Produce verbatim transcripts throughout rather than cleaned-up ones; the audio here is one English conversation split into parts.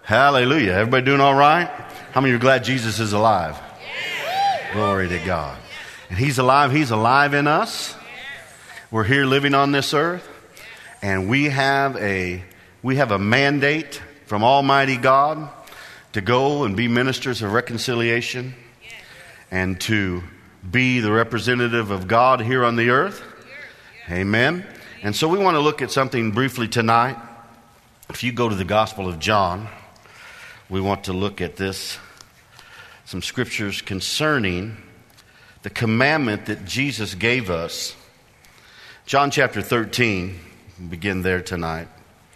Hallelujah. Everybody doing all right? How many of you are glad Jesus is alive? Yeah. Glory to God. And He's alive. He's alive in us. We're here living on this earth. And we have a we have a mandate from Almighty God to go and be ministers of reconciliation and to be the representative of God here on the earth. Amen. And so we want to look at something briefly tonight. If you go to the Gospel of John, we want to look at this, some scriptures concerning the commandment that Jesus gave us. John chapter thirteen, we'll begin there tonight.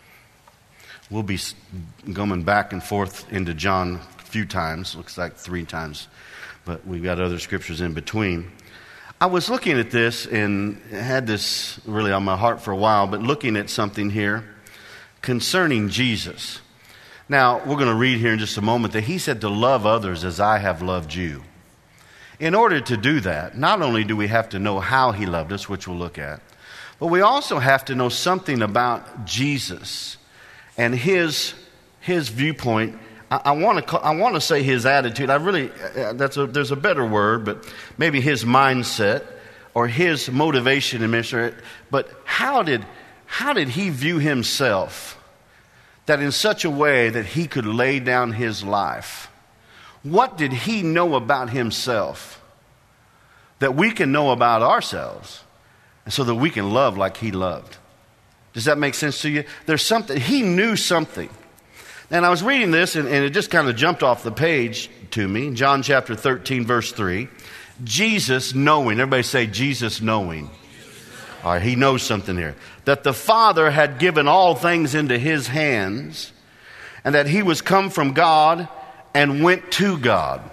We'll be going back and forth into John a few times, looks like three times, but we've got other scriptures in between. I was looking at this and had this really on my heart for a while, but looking at something here concerning Jesus. Now, we're going to read here in just a moment that He said to love others as I have loved you. In order to do that, not only do we have to know how He loved us, which we'll look at, but we also have to know something about Jesus and His His viewpoint. I, I want to I want to say His attitude. I really uh, that's a, there's a better word, but maybe His mindset or His motivation in ministry. But how did how did He view Himself? That in such a way that He could lay down His life. What did He know about Himself that we can know about ourselves and so that we can love like He loved? Does that make sense to you? There's something, He knew something. And I was reading this and, and it just kind of jumped off the page to me. John chapter thirteen verse three. Jesus knowing, everybody say Jesus knowing. All right, He knows something here. That the Father had given all things into His hands, and that He was come from God and went to God.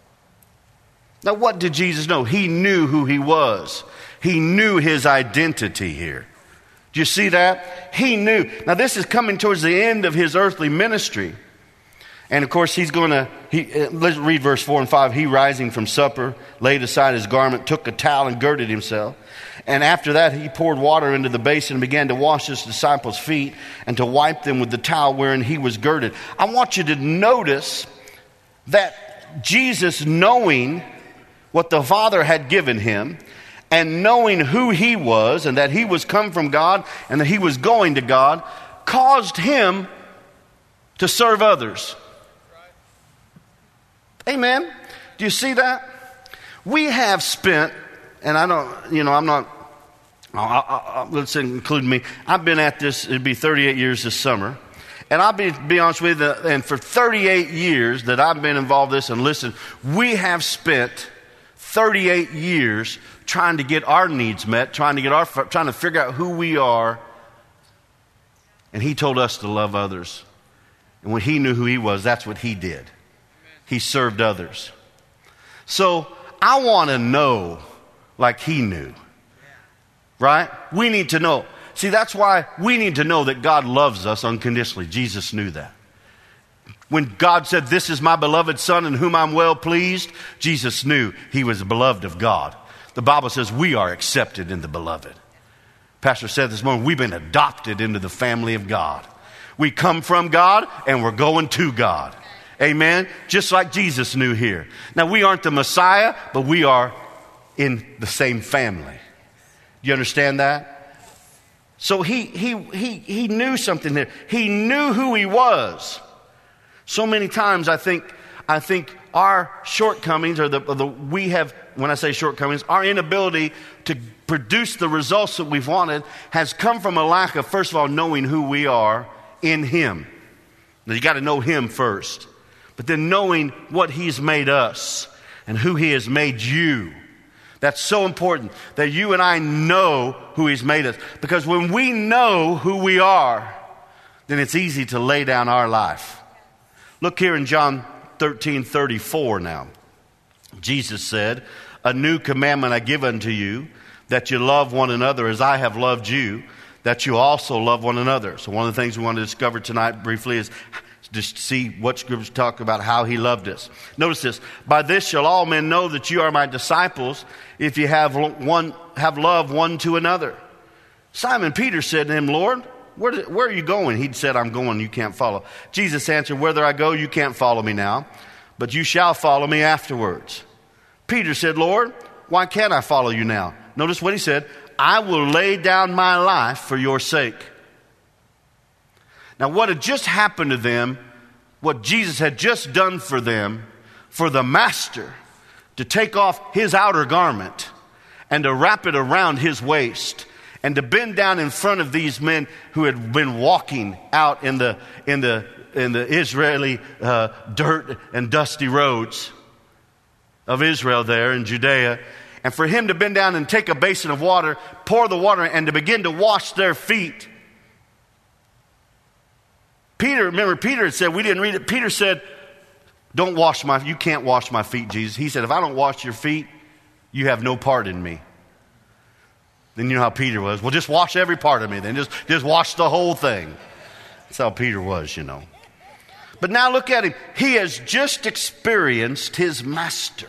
Now, what did Jesus know? He knew who He was. He knew His identity here. Do you see that? He knew. Now, this is coming towards the end of His earthly ministry. And of course, He's going to, he, let's read verse four and five. He, rising from supper, laid aside his garment, took a towel and girded himself. And after that, He poured water into the basin and began to wash His disciples' feet and to wipe them with the towel wherein He was girded. I want you to notice that Jesus, knowing what the Father had given Him and knowing who He was and that He was come from God and that He was going to God, caused Him to serve others. Amen. Do you see that? We have spent, and I don't, you know, I'm not, I'll, I'll, let's include me. I've been at this, it'd be thirty-eight years this summer. And I'll be, be honest with you, and for thirty-eight years that I've been involved in this, and listen, we have spent thirty-eight years trying to get our needs met, trying to get our, trying to figure out who we are. And He told us to love others. And when He knew who He was, that's what He did. He served others. So I want to know like He knew. Right? We need to know. See, that's why we need to know that God loves us unconditionally. Jesus knew that. When God said, "This is my beloved Son in whom I'm well pleased," Jesus knew He was beloved of God. The Bible says we are accepted in the beloved. Pastor said this morning, we've been adopted into the family of God. We come from God and we're going to God. Amen? Just like Jesus knew here. Now, we aren't the Messiah, but we are in the same family. Do you understand that? So he he he he knew something there. He knew who He was. So many times I think I think our shortcomings or the, the we have, when I say shortcomings, our inability to produce the results that we've wanted has come from a lack of, first of all, knowing who we are in Him. Now, you got to know Him first. But then knowing what He's made us and who He has made you. That's so important that you and I know who He's made us. Because when we know who we are, then it's easy to lay down our life. Look here in John thirteen thirty-four now. Jesus said, "A new commandment I give unto you, that you love one another as I have loved you, that you also love one another." So one of the things we want to discover tonight briefly is just see what scriptures talk about how He loved us. Notice this. "By this shall all men know that you are my disciples, if you have one have love one to another." Simon Peter said to Him, "Lord, Where, did, where are you going? He said, I'm going, you can't follow. Jesus answered, whether I go, you can't follow me now, but you shall follow me afterwards. Peter said, Lord, why can't I follow you now? Notice what he said, I will lay down my life for your sake. Now, what had just happened to them, what Jesus had just done for them, for the master to take off his outer garment and to wrap it around his waist and to bend down in front of these men who had been walking out in the in the in the Israeli uh, dirt and dusty roads of Israel there in Judea, and for him to bend down and take a basin of water, pour the water, and to begin to wash their feet. Peter, remember, Peter had said, we didn't read it, Peter said, don't wash my, you can't wash my feet, Jesus. He said, if I don't wash your feet, you have no part in me. Then you know how Peter was. Well, just wash every part of me then. Just, just wash the whole thing. That's how Peter was, you know. But now look at him. He has just experienced his master.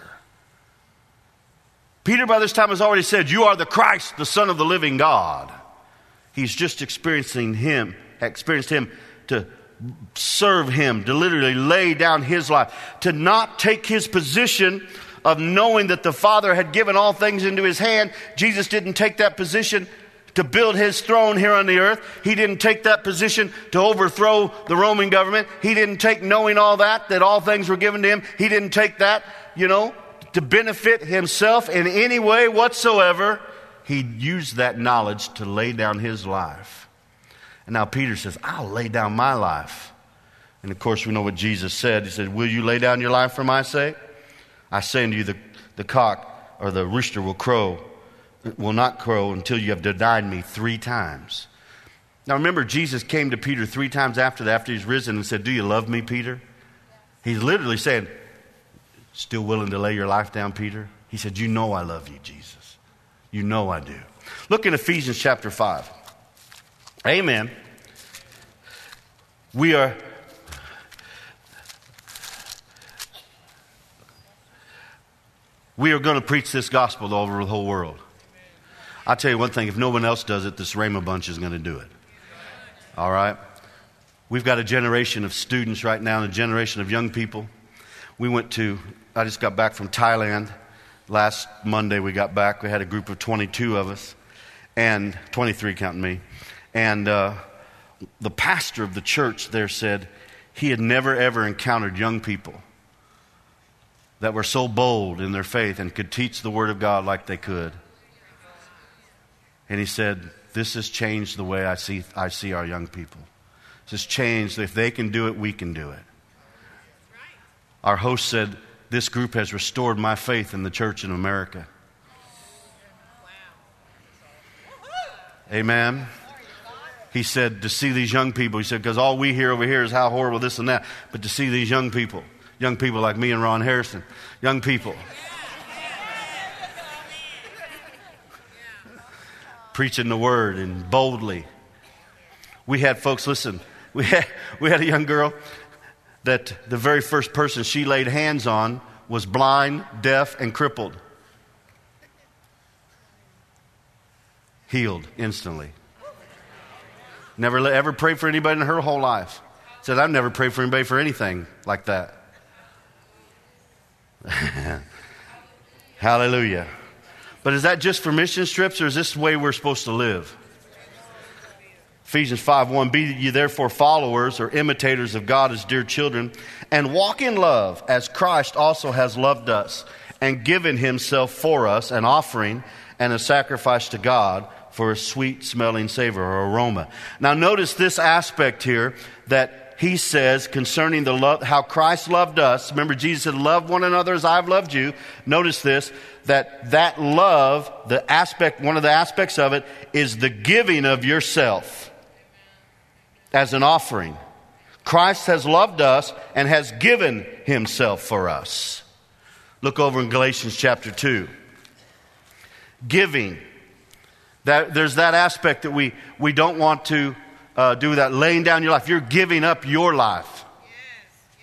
Peter by this time has already said, you are the Christ, the Son of the living God. He's just experiencing him, experienced him to serve him, to literally lay down his life, to not take his position of knowing that the Father had given all things into his hand. Jesus didn't take that position to build his throne here on the earth. He didn't take that position to overthrow the Roman government. He didn't take knowing all that, that all things were given to him. He didn't take that, you know, to benefit himself in any way whatsoever. He used that knowledge to lay down his life. And now Peter says, I'll lay down my life. And of course, we know what Jesus said. He said, will you lay down your life for my sake? I say unto you, the, the cock or the rooster will crow, will not crow until you have denied me three times. Now remember, Jesus came to Peter three times after that, after he's risen, and said, do you love me, Peter? He's literally saying, still willing to lay your life down, Peter? He said, you know I love you, Jesus. You know I do. Look in Ephesians chapter five. Amen. We are we are going to preach this gospel all over the whole world. I'll tell you one thing, if no one else does it, this Rhema bunch is going to do it. All right? We've got a generation of students right now and a generation of young people. We went to, I just got back from Thailand. Last Monday we got back. We had a group of twenty-two of us, and twenty-three counting me. And uh, the pastor of the church there said he had never ever encountered young people that were so bold in their faith and could teach the Word of God like they could. And he said, this has changed the way I see I see our young people. This has changed. If they can do it, we can do it. Our host said, this group has restored my faith in the church in America. Amen. He said, to see these young people, he said, because all we hear over here is how horrible this and that. But to see these young people, young people like me and Ron Harrison, young people, preaching the word and boldly. We had folks, listen, we had, we had a young girl that the very first person she laid hands on was blind, deaf, and crippled. Healed instantly. Never ever prayed for anybody in her whole life. Said, I've never prayed for anybody for anything like that. Hallelujah. But is that just for mission trips, or is this the way we're supposed to live? Ephesians five one, be ye therefore followers or imitators of God as dear children, and walk in love as Christ also has loved us and given himself for us, an offering and a sacrifice to God for a sweet smelling savor or aroma. Now notice this aspect here that he says concerning the love, how Christ loved us. Remember, Jesus said, love one another as I've loved you. Notice this, that that love, the aspect, one of the aspects of it is the giving of yourself as an offering. Christ has loved us and has given himself for us. Look over in Galatians chapter two. Giving. That, there's that aspect that we, we don't want to uh, do, that laying down your life. You're giving up your life. Yes,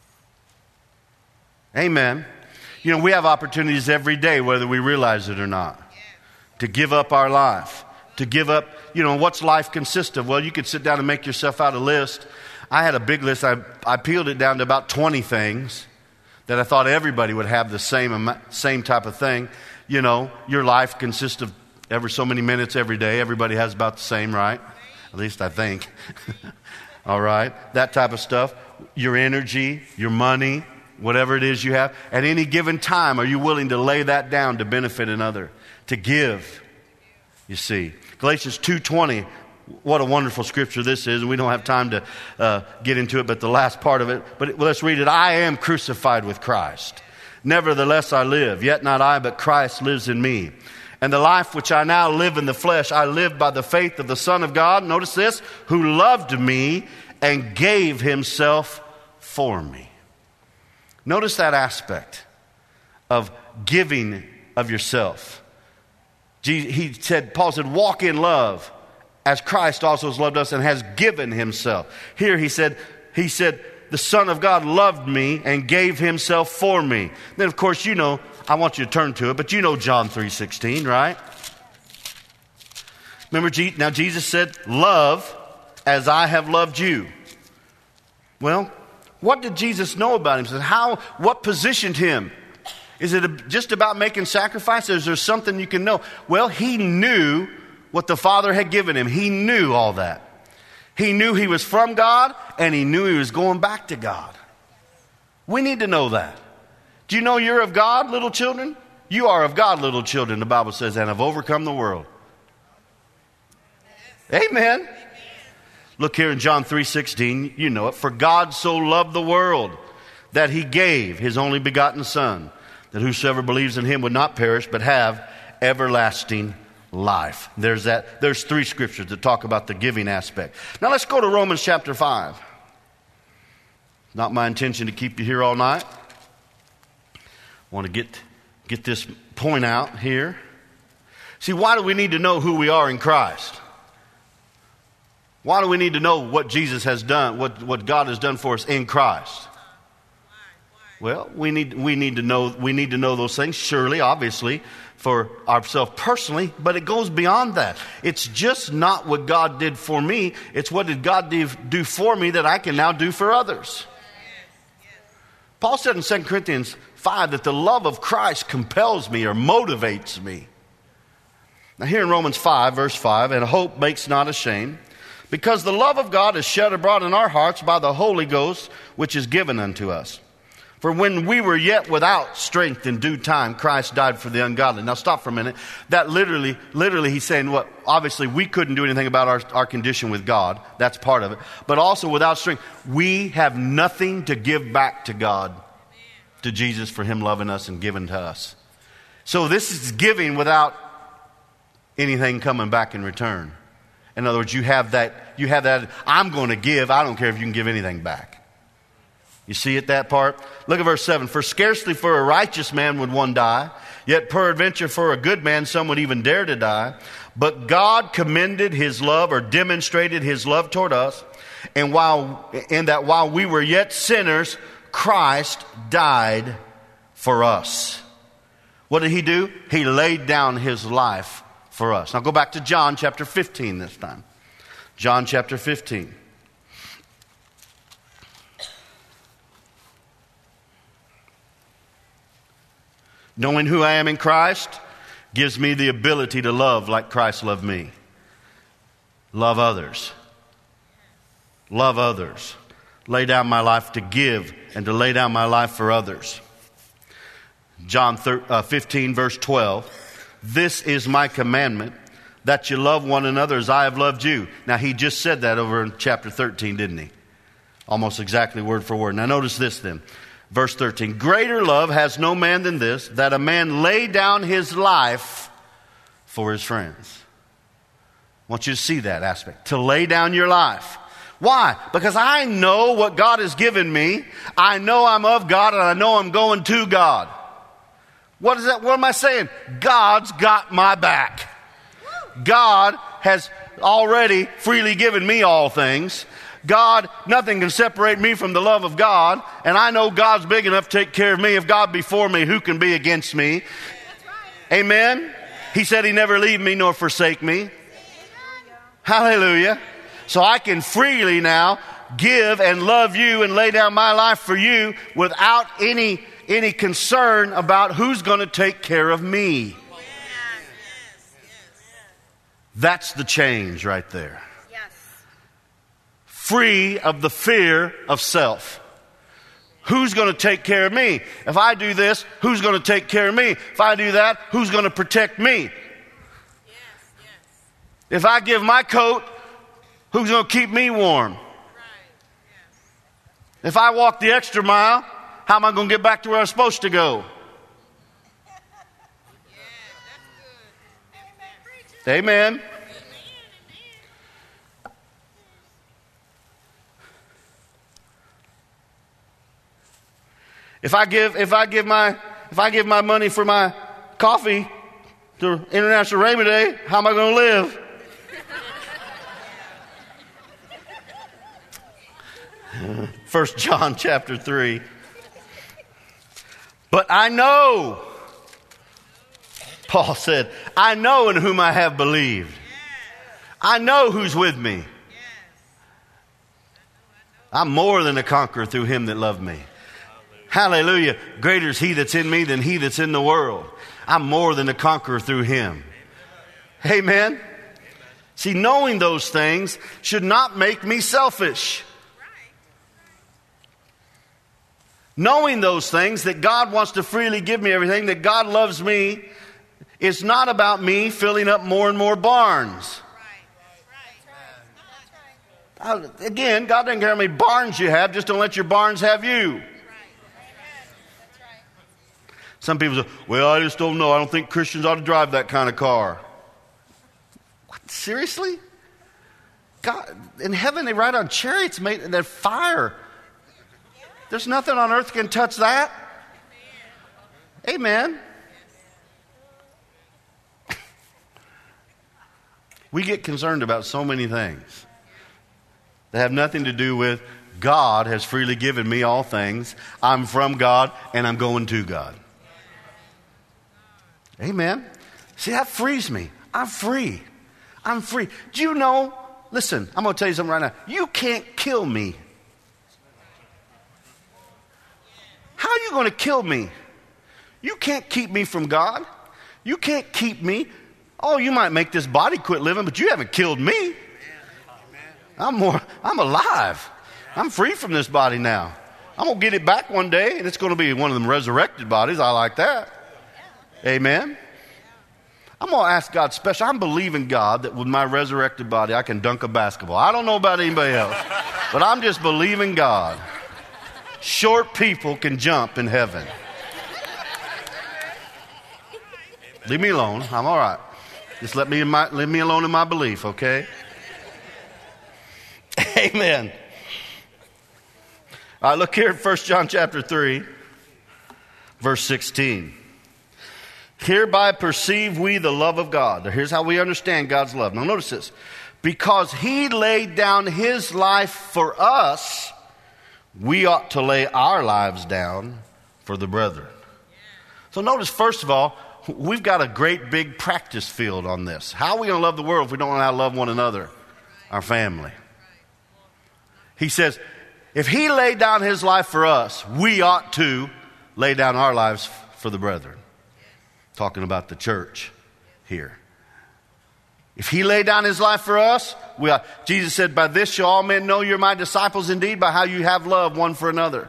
yes. Amen. You know, we have opportunities every day, whether we realize it or not, yes, to give up our life, to give up, you know, what's life consist of? Well, you could sit down and make yourself out a list. I had a big list. I, I peeled it down to about twenty things that I thought everybody would have the same, same type of thing. You know, your life consists of every so many minutes every day. Everybody has about the same, right? At least I think. All right. That type of stuff. Your energy, your money, whatever it is you have. At any given time, are you willing to lay that down to benefit another? To give, you see. Galatians two twenty, what a wonderful scripture this is. And we don't have time to uh, get into it, but the last part of it. But it, let's read it. I am crucified with Christ. Nevertheless I live, yet not I, but Christ lives in me. And the life which I now live in the flesh, I live by the faith of the Son of God. Notice this, who loved me and gave himself for me. Notice that aspect of giving of yourself. He said, Paul said, walk in love as Christ also has loved us and has given himself. Here he said, he said, the Son of God loved me and gave himself for me. Then, of course, you know, I want you to turn to it, but you know John three sixteen, right? Remember, now Jesus said, love as I have loved you. Well, what did Jesus know about himself? How, what positioned him? Is it just about making sacrifices? Is there something you can know? Well, he knew what the Father had given him. He knew all that. He knew he was from God, and he knew he was going back to God. We need to know that. Do you know you're of God, little children? You are of God, little children, the Bible says, and have overcome the world. Amen. Look here in John three sixteen, you know it. For God so loved the world that he gave his only begotten Son, that whosoever believes in him would not perish, but have everlasting life. There's that. There's three scriptures that talk about the giving aspect. Now let's go to Romans chapter five. Not my intention to keep you here all night. I want to get, get this point out here. See, why do we need to know who we are in Christ? Why do we need to know what Jesus has done, what, what God has done for us in Christ? Well, we need we need to know we need to know those things, surely, obviously, for ourselves personally, but it goes beyond that. It's just not what God did for me, it's what did God do, do for me that I can now do for others. Paul said in Second Corinthians five that the love of Christ compels me or motivates me. Now here in Romans five, verse five, and hope makes not ashamed, because the love of God is shed abroad in our hearts by the Holy Ghost, which is given unto us. For when we were yet without strength in due time, Christ died for the ungodly. Now stop for a minute. That literally, literally he's saying, what? Well, obviously we couldn't do anything about our, our condition with God. That's part of it. But also without strength, we have nothing to give back to God, to Jesus, for him loving us and giving to us. So this is giving without anything coming back in return. In other words, you have that, you have that, I'm going to give. I don't care if you can give anything back. You see it, that part? Look at verse seven. For scarcely for a righteous man would one die, yet peradventure for a good man some would even dare to die. But God commended his love, or demonstrated his love toward us, and while in that while we were yet sinners, Christ died for us. What did he do? He laid down his life for us. Now go back to John chapter fifteen this time. John chapter fifteen. Knowing who I am in Christ gives me the ability to love like Christ loved me. Love others. Love others. Lay down my life to give and to lay down my life for others. John fifteen verse twelve. This is my commandment, that you love one another as I have loved you. Now he just said that over in chapter thirteen, didn't he? Almost exactly word for word. Now notice this then. Verse thirteen, greater love has no man than this, that a man lay down his life for his friends. I want you to see that aspect. To lay down your life. Why? Because I know what God has given me. I know I'm of God, and I know I'm going to God. What is that? What am I saying? God's got my back. God has already freely given me all things. God, nothing can separate me from the love of God. And I know God's big enough to take care of me. If God be for me, who can be against me? That's right. Amen? He said he never leave me nor forsake me. Hallelujah. So I can freely now give and love you and lay down my life for you without any, any concern about who's going to take care of me. That's the change right there. Free of the fear of self. Who's going to take care of me? If I do this, who's going to take care of me? If I do that, who's going to protect me? If I give my coat, who's going to keep me warm? If I walk the extra mile, how am I going to get back to where I'm supposed to go? Amen. If I give, if I give my, if I give my money for my coffee to International Rainbow Day, how am I going to live? First John chapter three. But I know, Paul said, I know in whom I have believed. I know who's with me. I'm more than a conqueror through him that loved me. Hallelujah. Greater is he that's in me than he that's in the world. I'm more than a conqueror through him. Amen. See, knowing those things should not make me selfish. Knowing those things, that God wants to freely give me everything, that God loves me, is not about me filling up more and more barns. Uh, again, God doesn't care how many barns you have, just don't let your barns have you. Some people say, well, I just don't know. I don't think Christians ought to drive that kind of car. What? Seriously? God, in heaven they ride on chariots made and they're fire. There's nothing on earth can touch that. Amen. We get concerned about so many things that have nothing to do with God has freely given me all things. I'm from God and I'm going to God. Amen. See, that frees me. I'm free. I'm free. Do you know? Listen, I'm going to tell you something right now. You can't kill me. How are you going to kill me? You can't keep me from God. You can't keep me. Oh, you might make this body quit living, but you haven't killed me. I'm more, I'm alive. I'm free from this body now. I'm going to get it back one day, and it's going to be one of them resurrected bodies. I like that. Amen. I'm going to ask God special. I'm believing God that with my resurrected body, I can dunk a basketball. I don't know about anybody else, but I'm just believing God. Short people can jump in heaven. Leave me alone. I'm all right. Just let me, in my, leave me alone in my belief, okay? Amen. All right, look here at First John chapter three, verse sixteen. Hereby perceive we the love of God. Here's how we understand God's love. Now notice this. Because he laid down his life for us, we ought to lay our lives down for the brethren. So notice, first of all, we've got a great big practice field on this. How are we going to love the world if we don't know how to love one another? Our family. He says, if he laid down his life for us, we ought to lay down our lives for the brethren. Talking about the church here. If he laid down his life for us, we ought. Jesus said, by this shall all men know you're my disciples indeed, by how you have love one for another.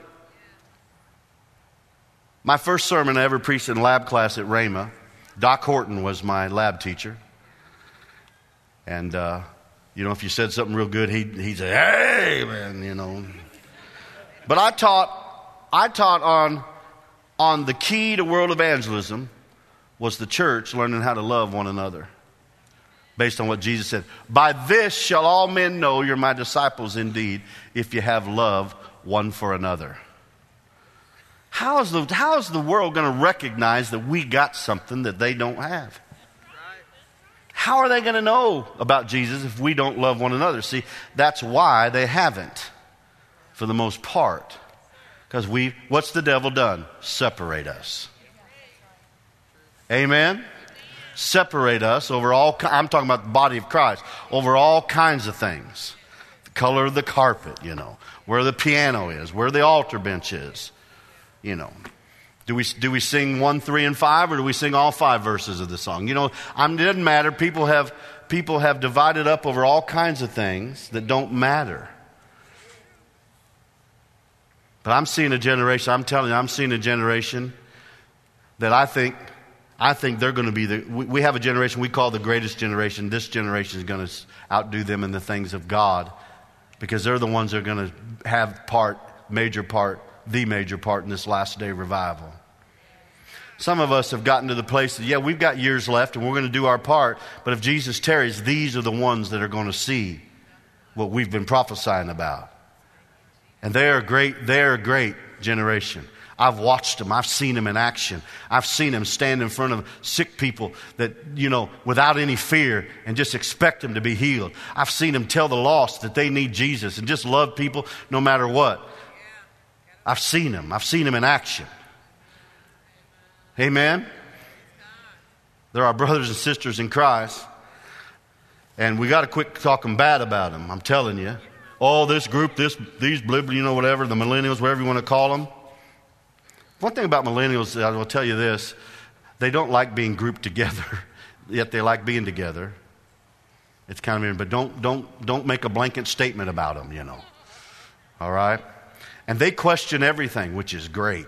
My first sermon I ever preached in lab class at Rhema, Doc Horton was my lab teacher. And, uh, you know, if you said something real good, he'd, he'd say, hey, man, you know. But I taught, I taught on, on the key to world evangelism was the church learning how to love one another. Based on what Jesus said. By this shall all men know you're my disciples indeed, if you have love one for another. How is the, how is the world going to recognize that we got something that they don't have? How are they going to know about Jesus if we don't love one another? See, that's why they haven't, for the most part. Because we, what's the devil done? Separate us. Amen? separate us over all, I'm talking about the body of Christ, over all kinds of things. The color of the carpet, you know, where the piano is, where the altar bench is, you know. Do we, do we sing one, three, and five, or do we sing all five verses of the song? You know, I mean, it doesn't matter. People have, people have divided up over all kinds of things that don't matter. But I'm seeing a generation, I'm telling you, I'm seeing a generation that I think, I think they're going to be the, we, we have a generation we call the greatest generation. This generation is going to outdo them in the things of God, because they're the ones that are going to have part, major part, the major part in this last day revival. Some of us have gotten to the place that, yeah, we've got years left and we're going to do our part, but if Jesus tarries, these are the ones that are going to see what we've been prophesying about. And they are great, they are a great generation. I've watched them. I've seen them in action. I've seen them stand in front of sick people that, you know, without any fear and just expect them to be healed. I've seen them tell the lost that they need Jesus and just love people no matter what. I've seen them. I've seen them in action. Amen? They're our brothers and sisters in Christ. And we got to quit talking bad about them. I'm telling you. Oh, this group, this, these, you know, whatever, the millennials, whatever you want to call them. One thing about millennials, I will tell you this. They don't like being grouped together, yet they like being together. It's kind of weird, but don't, don't, don't make a blanket statement about them, you know. All right? And they question everything, which is great.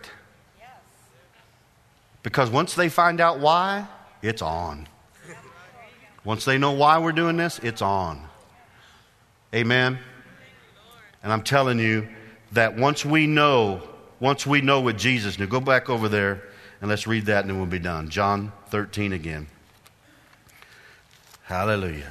Because once they find out why, it's on. Once they know why we're doing this, it's on. Amen? And I'm telling you that once we know, once we know what Jesus knew, go back over there and let's read that and then we'll be done. John thirteen again. Hallelujah.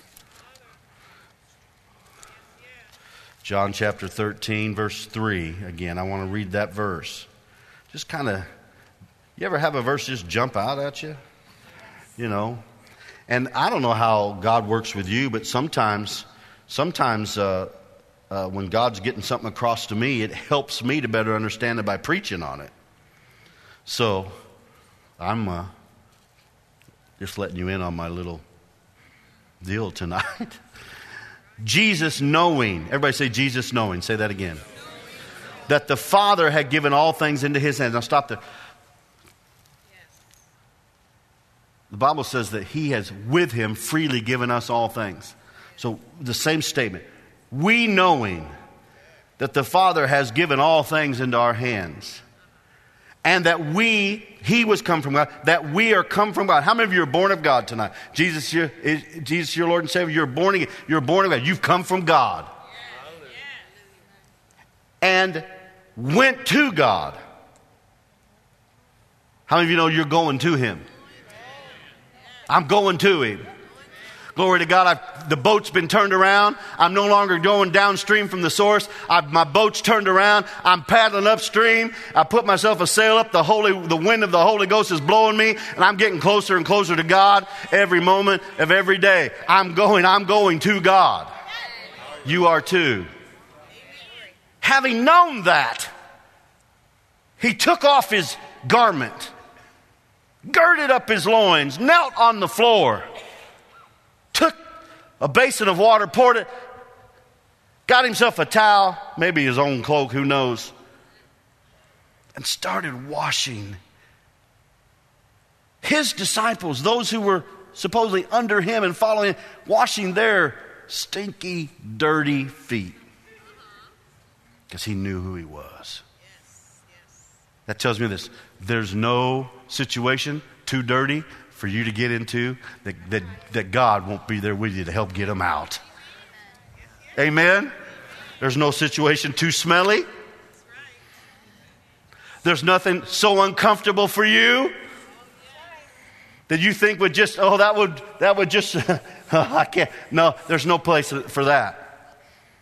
John chapter thirteen, verse three. Again, I want to read that verse. Just kind of, you ever have a verse just jump out at you? You know? And I don't know how God works with you, but sometimes, sometimes uh, uh, when God's getting something across to me, it helps me to better understand it by preaching on it. So, I'm uh, just letting you in on my little deal tonight. Jesus knowing, everybody say Jesus knowing, say that again. That the Father had given all things into His hands. Now stop there. The Bible says that He has with Him freely given us all things. So the same statement. We knowing that the Father has given all things into our hands. And that we, He was come from God, that we are come from God. How many of you are born of God tonight? Jesus, your, is Jesus, your Lord and Savior, you're born again. You're born of God. You've come from God. And went to God. How many of you know you're going to Him? I'm going to Him. Glory to God. I've, the boat's been turned around. I'm no longer going downstream from the source. I've, my boat's turned around. I'm paddling upstream. I put myself a sail up. The Holy, the wind of the Holy Ghost is blowing me, and I'm getting closer and closer to God every moment of every day. I'm going, I'm going to God. You are too. Having known that, He took off His garment, girded up His loins, knelt on the floor, took a basin of water, poured it, got himself a towel, maybe his own cloak, who knows, and started washing His disciples, those who were supposedly under Him and following Him, washing their stinky, dirty feet. Because He knew who He was. That tells me this. There's no situation too dirty for you to get into that, that, that God won't be there with you to help get them out. Amen? There's no situation too smelly. There's nothing so uncomfortable for you that you think would just, oh, that would, that would just, I can't. No, there's no place for that.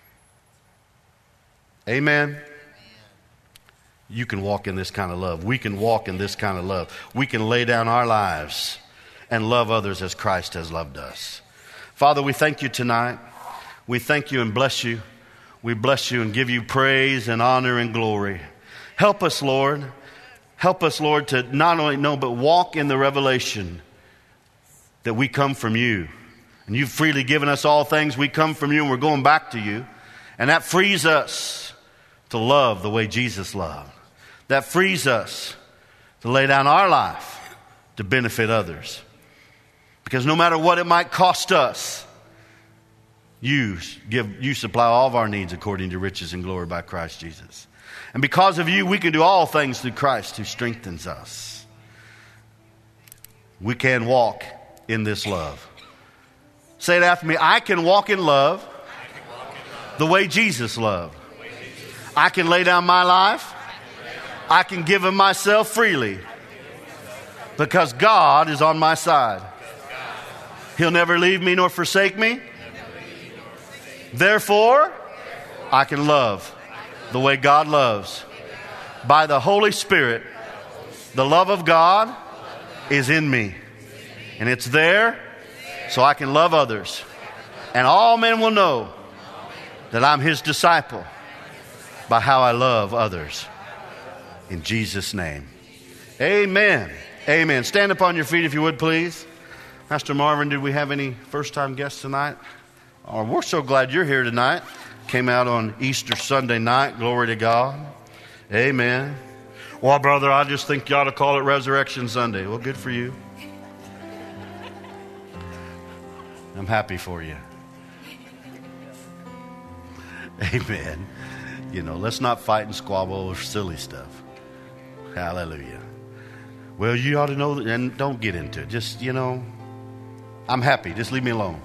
Amen? You can walk in this kind of love. We can walk in this kind of love. We can lay down our lives and love others as Christ has loved us. Father, we thank You tonight. We thank You and bless You. We bless You and give You praise and honor and glory. Help us, Lord. Help us, Lord, to not only know but walk in the revelation that we come from you. And you've freely given us all things. We come from you and we're going back to you. And that frees us to love the way Jesus loved. That frees us to lay down our life to benefit others. Because no matter what it might cost us, you give, you supply all of our needs according to riches and glory by Christ Jesus. And because of you, we can do all things through Christ who strengthens us. We can walk in this love. Say it after me. I can walk in love, walk in love. The way Jesus loved. Way Jesus. I can lay down my life. I can give of myself freely because God is on my side. He'll never leave me nor forsake me. Therefore, I can love the way God loves. By the Holy Spirit, the love of God is in me. And it's there so I can love others. And all men will know that I'm His disciple by how I love others. In Jesus' name. Amen. Amen. Stand up on your feet if you would, please. Pastor Marvin, did we have any first-time guests tonight? Oh, we're so glad you're here tonight. Came out on Easter Sunday night. Glory to God. Amen. Well, brother, I just think you ought to call it Resurrection Sunday. Well, good for you. I'm happy for you. Amen. You know, let's not fight and squabble over silly stuff. Hallelujah. Well, you ought to know that, and don't get into it. Just, you know, I'm happy. Just leave me alone.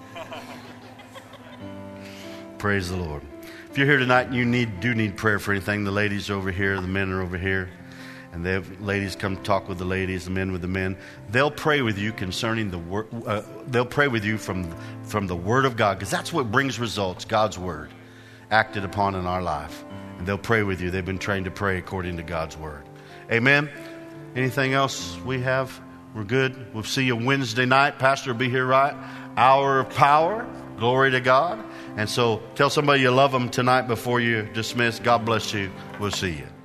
Praise the Lord. If you're here tonight and you need do need prayer for anything, the ladies are over here, the men are over here. And the ladies come talk with the ladies, the men with the men. They'll pray with you concerning the word. Uh, they'll pray with you from, from the Word of God, because that's what brings results, God's Word, acted upon in our life. And they'll pray with you. They've been trained to pray according to God's Word. Amen. Anything else we have? We're good. We'll see you Wednesday night. Pastor will be here, right? Hour of power. Glory to God. And so tell somebody you love them tonight before you dismiss. God bless you. We'll see you.